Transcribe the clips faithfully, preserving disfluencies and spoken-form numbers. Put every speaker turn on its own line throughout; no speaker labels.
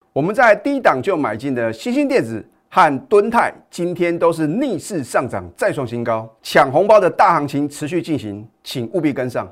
我们在低档就买进的新兴电子和敦泰，今天都是逆势上涨，再创新高，抢红包的大行情持续进行，请务必跟上。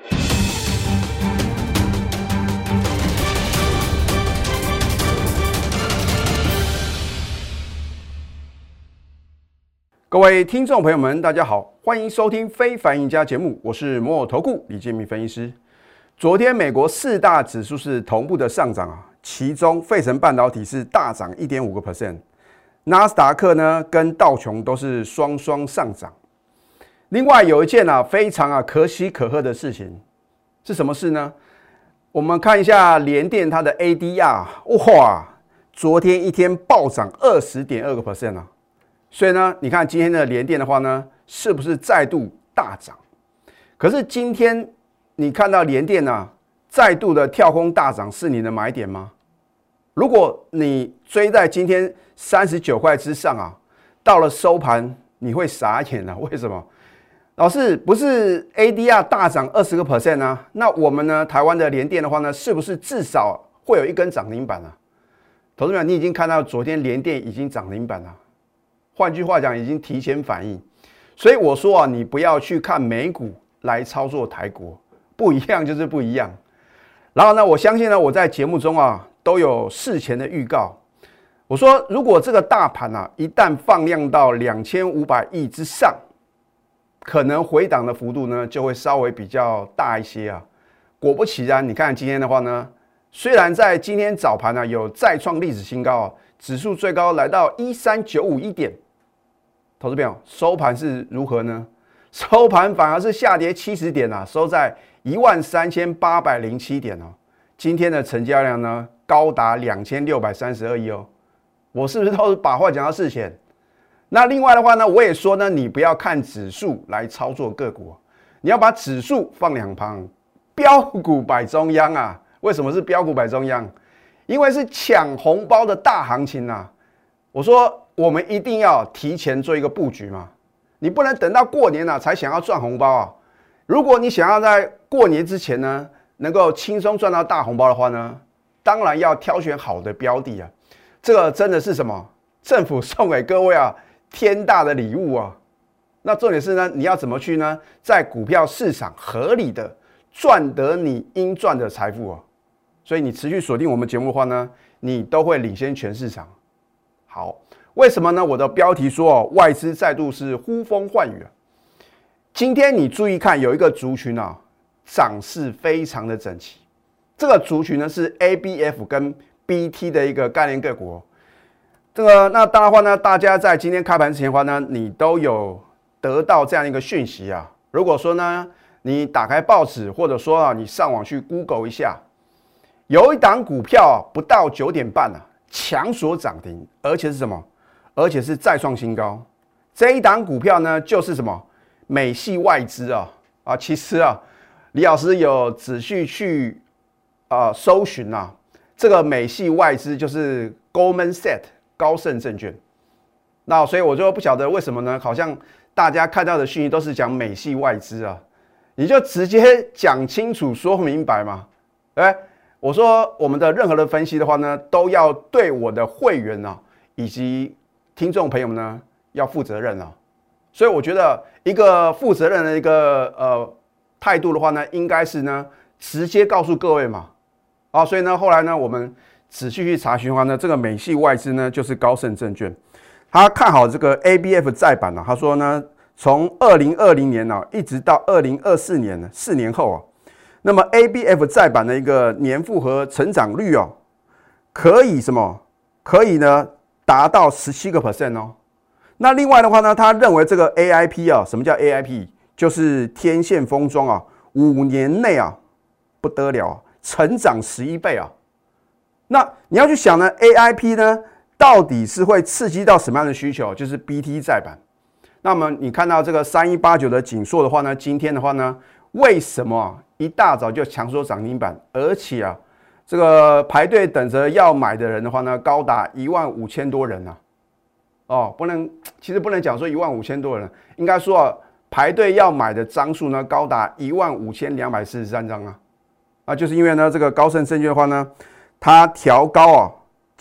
各位听众朋友们，大家好，欢迎收听《非凡赢家》节目，我是摩尔投顾李建民分析师。昨天美国四大指数是同步的上涨啊，其中费城半导体是大涨 百分之一点五， 纳斯达克呢跟道琼都是双双上涨。另外有一件啊非常啊可喜可贺的事情是什么事呢？我们看一下联电它的 A D R， 哇，昨天一天暴涨 百分之二十点二 啊。所以呢，你看今天的联电的话呢，是不是再度大涨？可是今天你看到联电啊，再度的跳空大涨，是你的买点吗？如果你追在今天三十九块之上啊，到了收盘你会傻眼啊！为什么？老师不是 A D R 大涨 百分之二十 啊？那我们呢，台湾的联电的话呢，是不是至少会有一根涨停板啊？投资者，你已经看到昨天联电已经涨停板了。换句话讲，已经提前反应，所以我说啊，你不要去看美股来操作台股，不一样就是不一样。然后呢，我相信呢，我在节目中啊都有事前的预告。我说，如果这个大盘啊一旦放量到两千五百亿之上，可能回档的幅度呢就会稍微比较大一些啊。果不其然，你看今天的话呢，虽然在今天早盘呢、啊、有再创历史新高啊，指数最高来到一三九五一点。投资朋友，收盘是如何呢？收盘反而是下跌七十点啊，收在一万三千八百零七点哦。今天的成交量呢，高达两千六百三十二亿哦。我是不是都是把话讲到事前？那另外的话呢，我也说呢，你不要看指数来操作个股，你要把指数放两旁，标股摆中央啊。为什么是标股摆中央？因为是抢红包的大行情啊。我说。我们一定要提前做一个布局嘛，你不能等到过年了、啊、才想要赚红包啊！如果你想要在过年之前呢，能够轻松赚到大红包的话呢，当然要挑选好的标的啊！这个真的是什么？政府送给各位啊天大的礼物啊！那重点是呢，你要怎么去呢？在股票市场合理的赚得你应赚的财富啊！所以你持续锁定我们节目的话呢，你都会领先全市场。好。为什么呢？我的标题说哦，外资再度是呼风唤雨啊。今天你注意看，有一个族群啊，涨势非常的整齐。这个族群呢是 A B F 跟 B T 的一个概念个股、哦。这个那当然的话呢，大家在今天开盘之前的话呢，你都有得到这样一个讯息啊。如果说呢，你打开报纸，或者说啊，你上网去 Google 一下，有一档股票啊，不到九点半啊，强锁涨停，而且是什么？而且是再创新高，这一档股票呢，就是什么美系外资啊啊，其实啊，李老师有仔细去啊、呃、搜寻啊，这个美系外资就是 Goldman Sachs 高盛证券。那所以我就不晓得为什么呢？好像大家看到的讯息都是讲美系外资啊，你就直接讲清楚说明白嘛，对不对？我说我们的任何的分析的话呢，都要对我的会员啊以及听众朋友们呢，要负责任啊，所以我觉得一个负责任的一个呃态度的话呢，应该是呢直接告诉各位嘛，啊，所以呢后来呢我们仔细去查询的话呢，这个美系外资呢就是高盛证券，他看好这个 A B F 再版啊，他说呢从二零二零年啊一直到二零二四年呢四年后啊，那么 A B F 再版的一个年复合成长率哦，可以什么？可以呢？达到 百分之十七 哦。那另外的话呢，他认为这个 A I P 啊，什么叫 A I P？ 就是天线封装啊，五年内啊不得了、啊，成长十一倍啊。那你要去想呢 ，A I P 呢到底是会刺激到什么样的需求？就是 B T 再版。那么你看到这个三一八九的景硕的话呢，今天的话呢，为什么、啊、一大早就强缩涨停板，而且啊？这个排队等着要买的人的话呢，高达一万五千多人啊！哦，不能，其实不能讲说一万五千多人，应该说啊，排队要买的张数呢，高达一万五千两百四十三张啊！啊，就是因为呢，这个高盛证券的话呢，它调高啊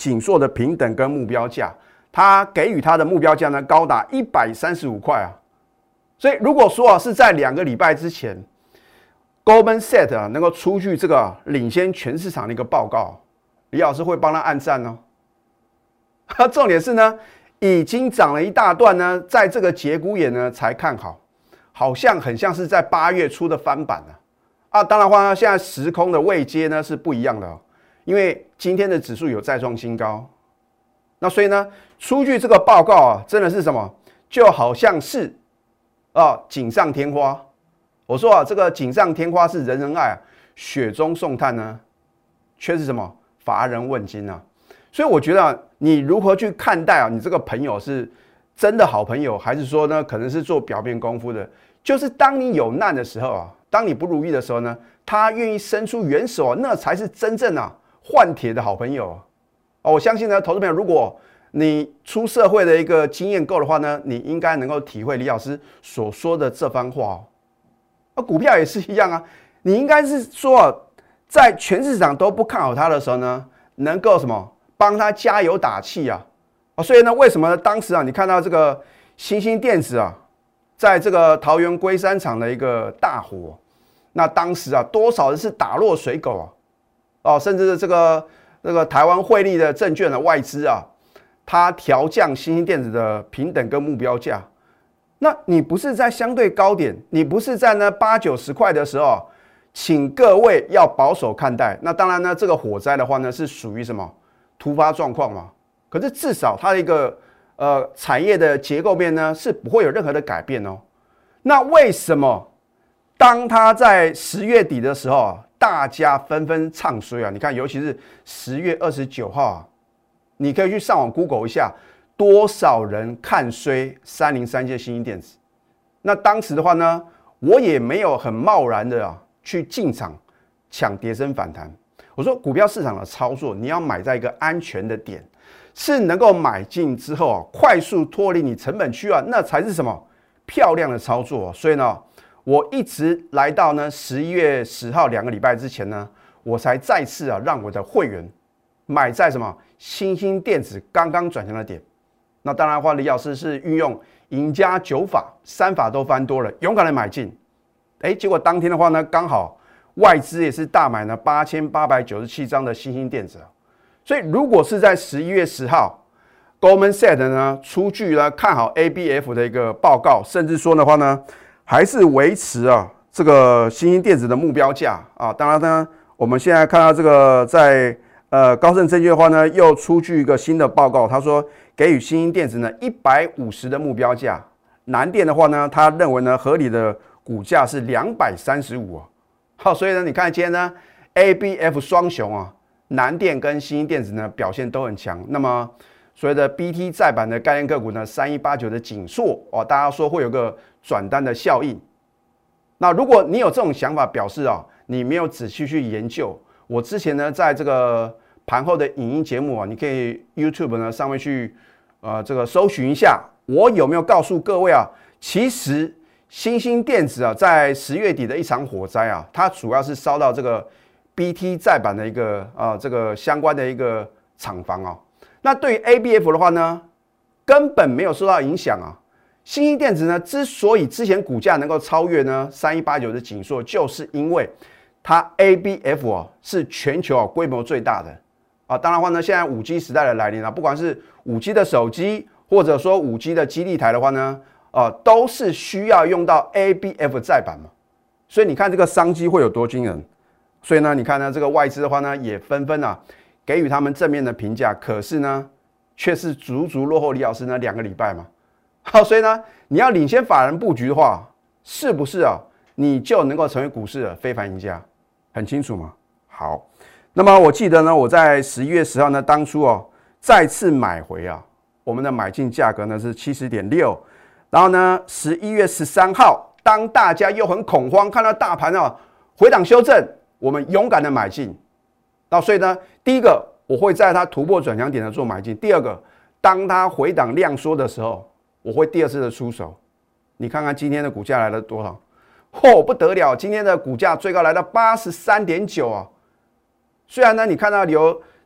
景硕的平等跟目标价，它给予它的目标价呢高达一百三十五块啊。所以如果说啊是在两个礼拜之前 ，Goldman Sachs 啊能够出具这个领先全市场的一个报告，李老师会帮他按赞哦。重点是呢，已经涨了一大段呢，在这个节骨眼呢才看好，好像很像是在八月初的翻版了啊。当然话呢，现在时空的位阶呢是不一样的哦，因为今天的指数有再创新高，那所以呢，出具这个报告啊，真的是什么，就好像是啊锦上添花。我说啊，这个锦上添花是人人爱啊，雪中送炭呢，却是什么乏人问津啊。所以我觉得啊，你如何去看待啊？你这个朋友是真的好朋友，还是说呢，可能是做表面功夫的？就是当你有难的时候啊，当你不如意的时候呢，他愿意伸出援手啊，那才是真正啊换铁的好朋友啊。我相信呢，投资朋友，如果你出社会的一个经验够的话呢，你应该能够体会李老师所说的这番话哦。啊，股票也是一样啊，你应该是说啊，在全市场都不看好它的时候呢，能够什么？帮他加油打气啊！啊，所以呢，为什么呢？当时啊，你看到这个新兴电子啊，在这个桃园龟山厂的一个大火，那当时啊，多少人是打落水狗啊！哦，甚至是这个这个台湾汇利的证券的外资啊，它调降新兴电子的平等跟目标价。那你不是在相对高点，你不是在呢八九十块的时候，请各位要保守看待。那当然呢，这个火灾的话呢，是属于什么？突发状况嘛，可是至少它的一个呃产业的结构面呢是不会有任何的改变哦。那为什么当它在十月底的时候啊，大家纷纷唱衰啊？你看，尤其是十月二十九号啊，你可以去上网 Google 一下，多少人看衰三零三七新兴电子。那当时的话呢，我也没有很贸然的啊去进场抢跌升反弹。我说股票市场的操作，你要买在一个安全的点，是能够买进之后啊，快速脱离你成本区啊，那才是什么漂亮的操作。所以呢，我一直来到呢十一月十号两个礼拜之前呢，我才再次啊让我的会员买在什么新兴电子刚刚转强的点。那当然的话，李老师是运用赢家九法，三法都翻多了，勇敢的买进。哎，结果当天的话呢，刚好外资也是大买呢八千八百九十七张的新兴电子，所以如果是在十一月十号 ，Goldman Sachs 呢出具了看好 A B F 的一个报告，甚至说的话呢，还是维持啊这个新兴电子的目标价啊。当然呢，我们现在看到这个在呃高盛证券的话呢，又出具一个新的报告，他说给予新兴电子呢一百五十的目标价，南电的话呢，他认为呢合理的股价是两百三十五啊。好，所以呢，你看今天呢 ，A B F 双雄啊，南电跟新兴电子呢表现都很强。那么所谓的 B T 载板的概念个股呢，三一八九的景硕哦，大家说会有个转单的效应。那如果你有这种想法，表示啊，你没有仔细去研究。我之前呢，在这个盘后的影音节目啊，你可以 YouTube 呢上面去呃这个搜寻一下，我有没有告诉各位啊，其实新兴电子啊，在十月底的一场火灾啊，它主要是烧到这个 B T 载板的一个啊、呃、这个相关的一个厂房啊。那对于 A B F 的话呢，根本没有受到影响啊。新兴电子呢，之所以之前股价能够超越呢三一八九的景硕，就是因为它 A B F 啊是全球啊规模最大的啊。当然话呢，现在 五 G 时代的来临啊，不管是 五 G 的手机，或者说 五 G 的基地台的话呢。呃，都是需要用到 A B F 载板嘛，所以你看这个商机会有多惊人。所以呢，你看呢，这个外资的话呢，也纷纷啊给予他们正面的评价，可是呢，却是足足落后李老师呢两个礼拜嘛。好，所以呢，你要领先法人布局的话，是不是啊，你就能够成为股市的非凡赢家？很清楚吗？好，那么我记得呢，我在十一月十号呢，当初哦再次买回啊，我们的买进价格呢是七十点六。然后呢，十一月十三号，当大家又很恐慌，看到大盘啊回档修正，我们勇敢的买进。那所以呢，第一个我会在它突破转强点的做买进；第二个，当它回档量缩的时候，我会第二次的出手。你看看今天的股价来了多少？哦，不得了！今天的股价最高来到八十三点九啊。虽然呢，你看到由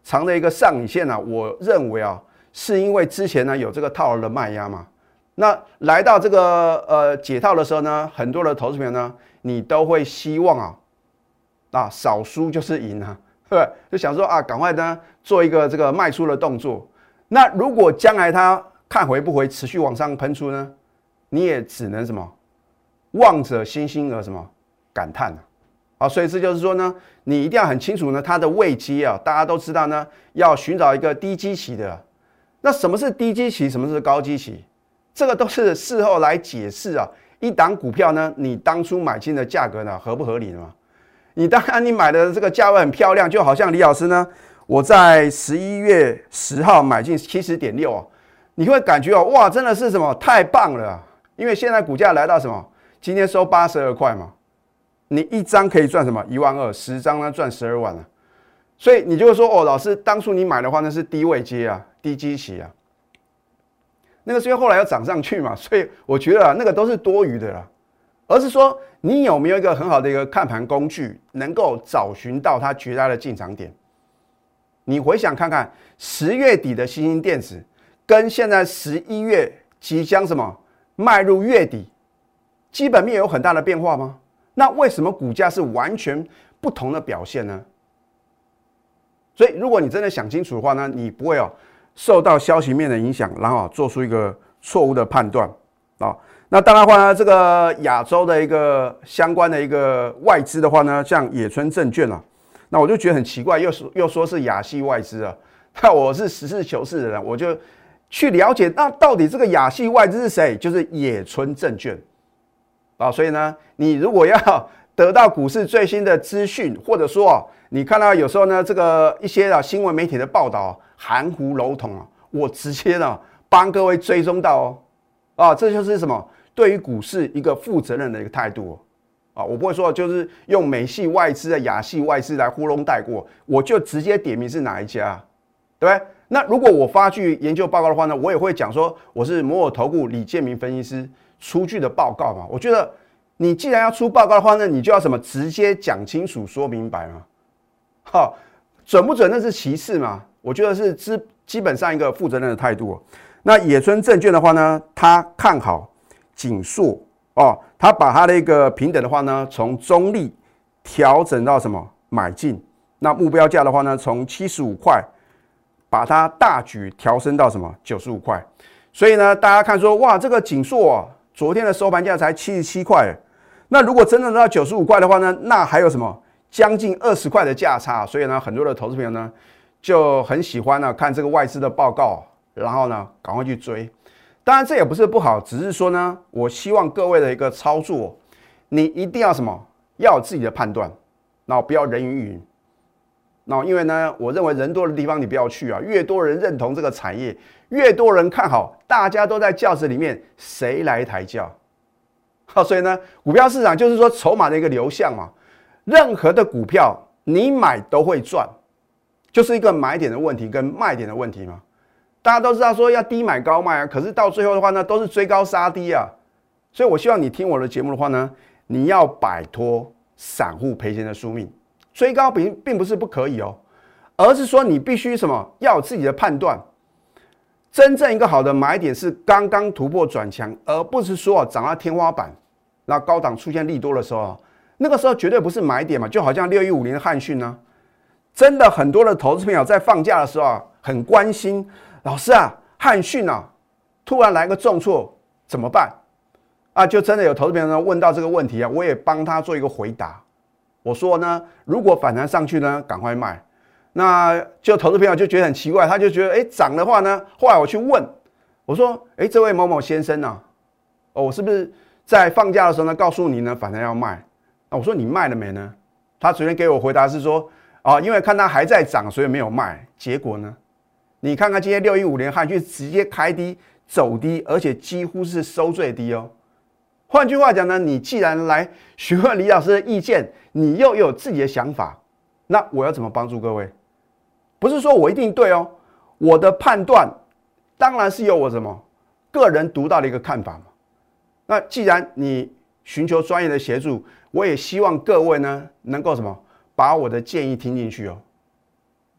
长的一个上影线啊，我认为啊，是因为之前呢有这个套牢的卖压嘛。那来到这个呃解套的时候呢，很多的投资朋友呢，你都会希望啊，啊少输就是赢啊，对不对？就想说啊，赶快呢做一个这个卖出的动作。那如果将来它看回不回，持续往上喷出呢，你也只能什么望着星星而什么感叹啊。啊，所以这就是说呢，你一定要很清楚呢，它的位阶啊，大家都知道呢，要寻找一个低基期的。那什么是低基期，什么是高基期？这个都是事后来解释啊。一档股票呢，你当初买进的价格呢，合不合理嘛？你当然你买的这个价位很漂亮，就好像李老师呢，我在十一月十号买进七十点六啊，你会感觉哦，哇，真的是什么太棒了啊！因为现在股价来到什么？今天收八十二块嘛。你一张可以赚什么一万二，十张呢赚十二万啊，所以你就会说哦，老师当初你买的话那是低位接啊，低基期啊，那个是因为后来要涨上去嘛，所以我觉得啊那个都是多余的啦，而是说你有没有一个很好的一个看盘工具，能够找寻到它绝佳的进场点。你回想看看，十月底的新兴电子跟现在十一月即将什么迈入月底，基本面有很大的变化吗？那为什么股价是完全不同的表现呢？所以，如果你真的想清楚的话呢，你不会哦受到消息面的影响，然后做出一个错误的判断啊。那当然的话呢，这个亚洲的一个相关的一个外资的话呢，像野村证券啊，那我就觉得很奇怪，又说又说是亚系外资啊。那我是实事求是的人，我就去了解，那到底这个亚系外资是谁？就是野村证券。啊，所以呢，你如果要得到股市最新的资讯，或者说啊，你看到有时候呢，这个一些啊新闻媒体的报道含糊笼统啊，我直接呢帮各位追踪到哦，啊，这就是什么？对于股市一个负责任的一个态度哦，啊，我不会说就是用美系外资啊、亚系外资来糊弄带过，我就直接点名是哪一家，对不对？那如果我发具研究报告的话呢，我也会讲说我是摩尔投顾李建明分析师出具的报告嘛。我觉得你既然要出报告的话呢，你就要什么直接讲清楚、说明白嘛。好，准不准那是其次嘛。我觉得是基基本上一个负责任的态度。那野村证券的话呢，他看好景硕哦，他把他的一个平等的话呢，从中立调整到什么买进。那目标价的话呢，从七十五块。把它大举调升到什么九十五块，所以呢，大家看说哇，这个景硕啊，昨天的收盘价才七十七块，那如果真的到九十五块的话呢，那还有什么将近二十块的价差，所以呢，很多的投资朋友呢就很喜欢呢看这个外资的报告，然后呢赶快去追。当然这也不是不好，只是说呢，我希望各位的一个操作，你一定要什么要有自己的判断，然后不要人云亦云。那因为呢，我认为人多的地方你不要去啊，越多人认同这个产业，越多人看好，大家都在轿子里面，谁来抬轿？好，所以呢，股票市场就是说筹码的一个流向嘛，任何的股票你买都会赚，就是一个买点的问题跟卖点的问题嘛。大家都知道说要低买高卖啊，可是到最后的话呢，都是追高杀低啊。所以我希望你听我的节目的话呢，你要摆脱散户赔钱的宿命。追高并并不是不可以哦，而是说你必须什么要有自己的判断。真正一个好的买点是刚刚突破转强，而不是说涨到天花板，那高档出现利多的时候，那个时候绝对不是买点嘛。就好像六一五零的汉讯呢，真的很多的投资朋友在放假的时候啊，很关心老师啊，汉讯啊，突然来个重挫怎么办啊？就真的有投资朋友呢问到这个问题啊，我也帮他做一个回答。我说呢，如果反弹上去呢，赶快卖。那就投资朋友就觉得很奇怪，他就觉得，哎，涨的话呢，后来我去问，我说，哎，这位某某先生啊，哦，我是不是在放假的时候呢，告诉你呢，反弹要卖？那我说你卖了没呢？他昨天给我回答是说，啊，因为看它还在涨，所以没有卖。结果呢，你看看今天六一五零汉讯直接开低走低，而且几乎是收最低哦。换句话讲呢，你既然来询问李老师的意见，你又有自己的想法，那我要怎么帮助各位？不是说我一定对哦，我的判断当然是有我什么个人独到的一个看法嘛。那既然你寻求专业的协助，我也希望各位呢能够什么把我的建议听进去哦。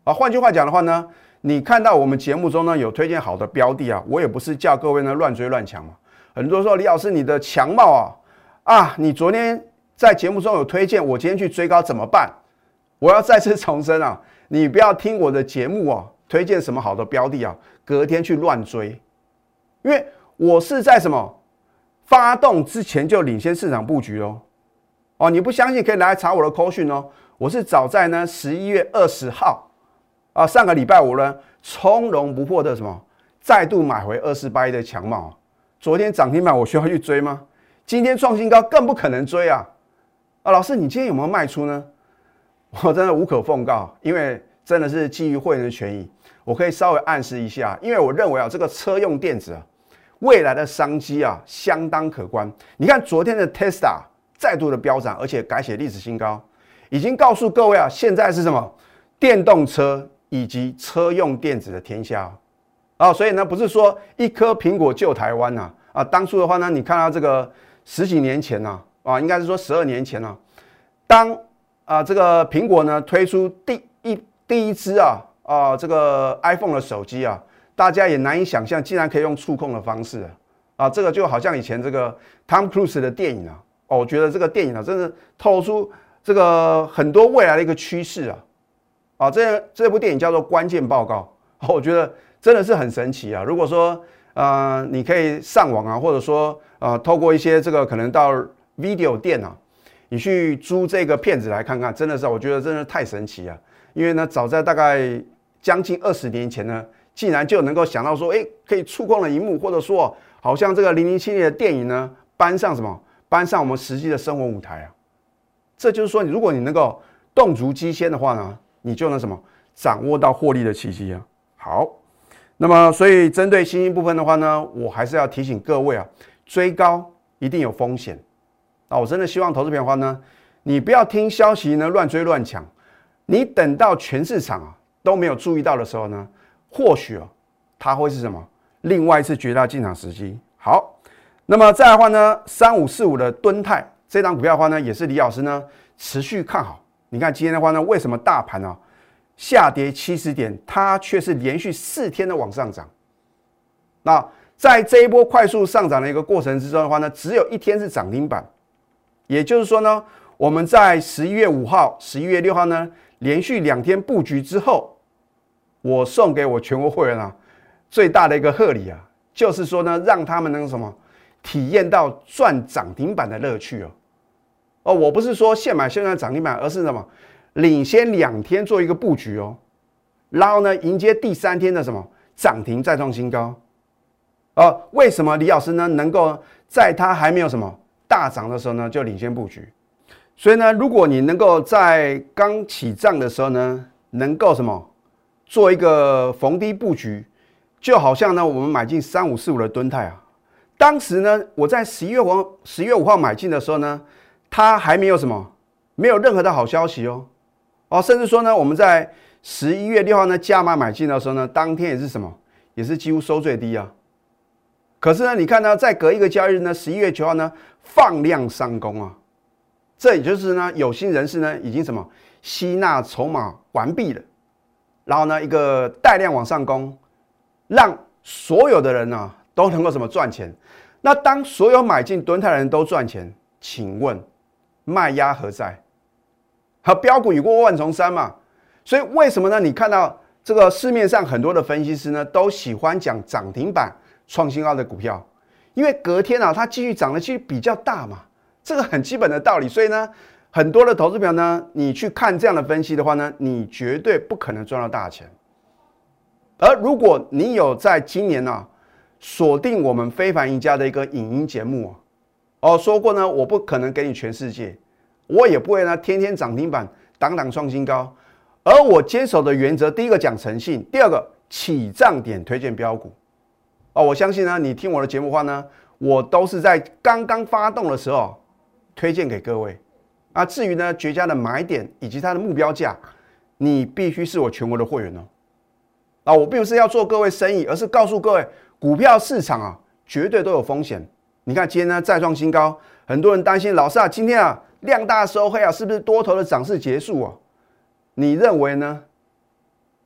啊，换句话讲的话呢，你看到我们节目中呢有推荐好的标的啊，我也不是叫各位呢乱追乱抢嘛。很多人说李老师你的强茂啊啊，你昨天在节目中有推荐，我今天去追高怎么办？我要再次重申啊，你不要听我的节目啊，推荐什么好的标的啊，隔天去乱追，因为我是在什么发动之前就领先市场布局哦。哦，你不相信可以来查我的扣讯哦。我是早在呢十一月二十号啊，上个礼拜五呢，从容不迫的什么再度买回二四八一的强茂。昨天涨停板我需要去追吗？今天创新高更不可能追啊！啊，老师，你今天有没有卖出呢？我真的无可奉告，因为真的是基于会员的权益，我可以稍微暗示一下，因为我认为啊，这个车用电子啊，未来的商机啊相当可观。你看昨天的 Tesla 再度的飙涨，而且改写历史新高，已经告诉各位啊，现在是什么电动车以及车用电子的天下啊、哦！所以呢，不是说一颗苹果救台湾呐啊，啊！当初的话呢，你看到这个十几年前呐啊，啊，应该是说十二年前啊，当啊这个苹果呢推出第一第一支啊啊这个 iPhone 的手机啊，大家也难以想象，竟然可以用触控的方式啊！啊，这个就好像以前这个 Tom Cruise 的电影啊。哦，我觉得这个电影啊，真的透露出这个很多未来的一个趋势啊！啊，这这部电影叫做《关键报告》，哦，我觉得真的是很神奇啊！如果说呃，你可以上网啊，或者说呃，透过一些这个可能到 video 店啊，你去租这个片子来看看，真的是我觉得真的太神奇啊！因为呢，早在大概将近二十年前呢，竟然就能够想到说，哎，可以触控的萤幕，或者说好像这个零零七的电影呢，搬上什么？搬上我们实际的生活舞台啊，这就是说，如果你能够动足机先的话呢，你就能什么掌握到获利的契机啊。好，那么所以针对新兴部分的话呢，我还是要提醒各位啊，追高一定有风险啊。我真的希望投资朋友的话呢，你不要听消息呢乱追乱抢，你等到全市场啊都没有注意到的时候呢，或许啊它会是什么另外一次绝大进场时机。好。那么再来的话呢，三五四五的敦泰这张股票的话呢，也是李老师呢持续看好。你看今天的话呢，为什么大盘啊下跌七十点，它却是连续四天的往上涨？那在这一波快速上涨的一个过程之中的话呢，只有一天是涨停板，也就是说呢，我们在十一月五号、十一月六号呢，连续两天布局之后，我送给我全国会员啊最大的一个贺礼啊，就是说呢，让他们能什么？体验到赚涨停板的乐趣哦，哦，我不是说现买现赚涨停板，而是什么领先两天做一个布局哦，然后呢迎接第三天的什么涨停再创新高，呃，为什么李老师呢能够在它还没有什么大涨的时候呢就领先布局？所以呢，如果你能够在刚起涨的时候呢，能够什么做一个逢低布局，就好像呢我们买进三五四五的敦泰啊。当时呢，我在十一月五十月五号买进的时候呢，它还没有什么，没有任何的好消息哦，哦，甚至说呢，我们在十一月六号呢加码买进的时候呢，当天也是什么，也是几乎收最低啊。可是呢，你看呢，再隔一个交易日呢，十一月九号呢放量上攻啊，这也就是呢，有心人士呢已经什么吸纳筹码完毕了，然后呢一个带量往上攻，让所有的人呢、啊。都能够什么赚钱？那当所有买进敦泰的人都赚钱，请问卖压何在？和标股已过万重山嘛，所以为什么呢？你看到这个市面上很多的分析师呢，都喜欢讲涨停板创新高的股票，因为隔天啊，它继续涨的几率比较大嘛，这个很基本的道理。所以呢，很多的投资朋友呢，你去看这样的分析的话呢，你绝对不可能赚到大钱。而如果你有在今年啊，锁定我们非凡赢家的一个影音节目哦，说过呢，我不可能给你全世界，我也不会呢天天涨停板，档档创新高。而我坚守的原则，第一个讲诚信，第二个起涨点推荐标股哦。我相信呢，你听我的节目的话呢，我都是在刚刚发动的时候推荐给各位啊。至于呢绝佳的买点以及它的目标价，你必须是我全国的会员哦。啊，我并不是要做各位生意，而是告诉各位。股票市场啊，绝对都有风险。你看今天呢再创新高，很多人担心老师啊，今天啊量大收黑啊，是不是多头的涨势结束啊？你认为呢？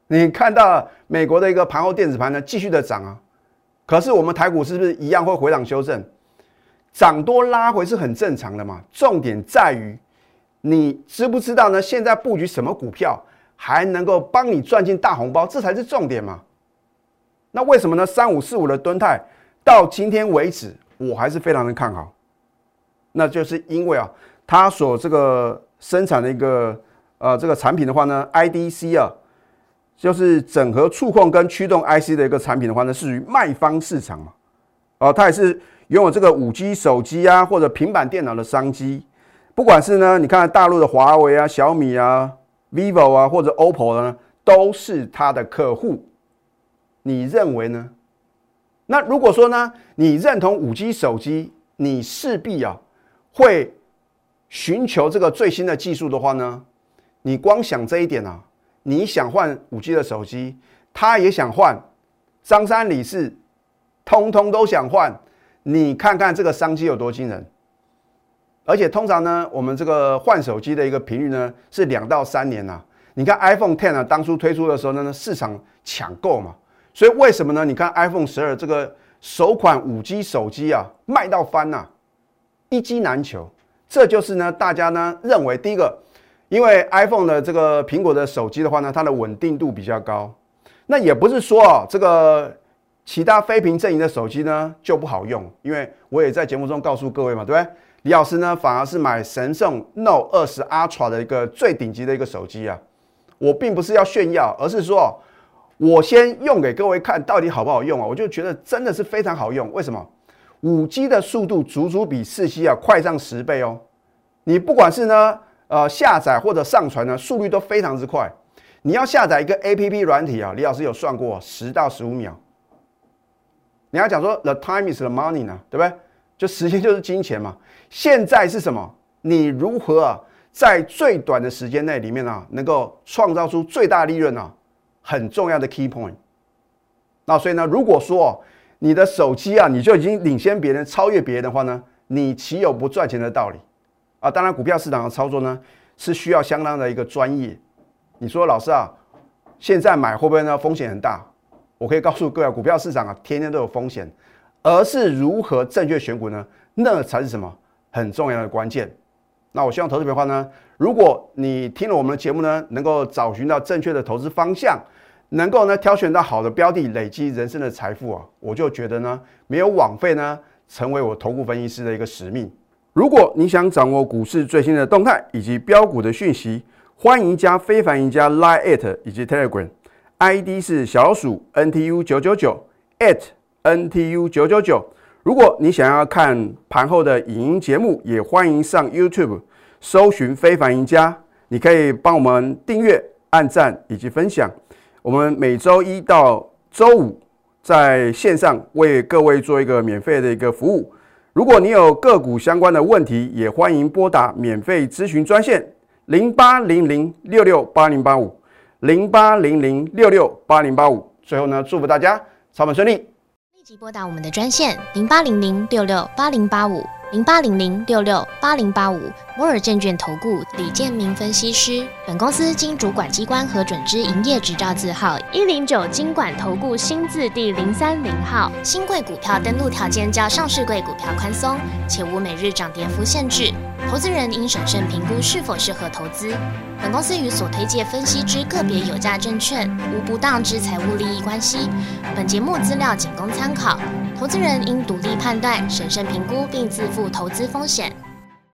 你看到美国的一个盘后电子盘呢继续的涨啊，可是我们台股是不是一样会回档修正？涨多拉回是很正常的嘛。重点在于你知不知道呢？现在布局什么股票还能够帮你赚进大红包，这才是重点嘛。那为什么呢？三五四五的敦泰到今天为止，我还是非常的看好。那就是因为啊，它所这个生产的一个呃这个产品的话呢 ，I D C 啊，就是整合触控跟驱动 I C 的一个产品的话呢，是属于卖方市场嘛。哦、呃，它也是拥有这个五 G 手机啊或者平板电脑的商机。不管是呢，你看大陆的华为啊、小米啊、vivo 啊或者 O P P O 呢，都是它的客户。你认为呢？那如果说呢，你认同五 G 手机，你势必啊会寻求这个最新的技术的话呢，你光想这一点啊，你想换五 G 的手机，他也想换，张三李四通通都想换，你看看这个商机有多惊人。而且通常呢，我们这个换手机的一个频率呢是两到三年啊。你看 iPhone 十啊，当初推出的时候呢，市场抢购嘛，所以为什么呢？你看 iPhone 十二这个首款五 G 手机啊，卖到翻啊，一机难求。这就是呢，大家呢认为第一个，因为 iPhone 的这个苹果的手机的话呢，它的稳定度比较高。那也不是说啊，这个其他非屏阵营的手机呢就不好用，因为我也在节目中告诉各位嘛，对不对？李老师呢，反而是买神送 Note 二十 Ultra 的一个最顶级的一个手机啊。我并不是要炫耀，而是说，我先用给各位看到底好不好用啊。我就觉得真的是非常好用。为什么？五 G 的速度足足比四 G 啊快上十倍哦。你不管是呢呃下载或者上传呢，速率都非常之快。你要下载一个 A P P 软体啊，李老师有算过，十到十五秒。你要讲说 the time is the money 呢，对不对？就时间就是金钱嘛。现在是什么？你如何啊，在最短的时间内里面啊，能够创造出最大利润啊，很重要的 key point。那所以呢，如果说你的手机啊，你就已经领先别人、超越别人的话呢，你岂有不赚钱的道理啊？当然，股票市场的操作呢，是需要相当的一个专业。你说老师啊，现在买会不会呢？风险很大。我可以告诉各位，股票市场啊，天天都有风险，而是如何正确选股呢？那才是什么很重要的关键。那我希望投资朋友的话呢，如果你听了我们的节目呢，能够找寻到正确的投资方向，能够呢挑选到好的标的，累积人生的财富啊，我就觉得呢没有枉费呢成为我投顾分析师的一个使命。如果你想掌握股市最新的动态以及标股的讯息，欢迎加非凡赢家 Line@ 以及 Telegram。I D 是小老鼠 N T U 九九九 at N T U 九九九。如果你想要看盘后的影音节目，也欢迎上 YouTube 搜寻非凡赢家。你可以帮我们订阅、按赞以及分享。我们每周一到周五在线上为各位做一个免费的一个服务。如果你有个股相关的问题，也欢迎拨打免费咨询专线零八零零六六八零八五。零八零零六六八零八五。最后呢，祝福大家操盘顺利。
立即拨打我们的专线零八零零六六八零八五零八零零六六八零八五。摩尔证券投顾李建明分析师。本公司经主管机关核准之营业执照字号一零九金管投顾新字第零三零号。新贵股票登录条件较上市贵股票宽松，且无每日涨跌幅限制。投资人应审慎评估是否适合投资。本公司与所推介分析之个别有价证券无不当之财务利益关系。本节目资料仅供参考，投资人应独立判断、审慎评估并自负投资风险。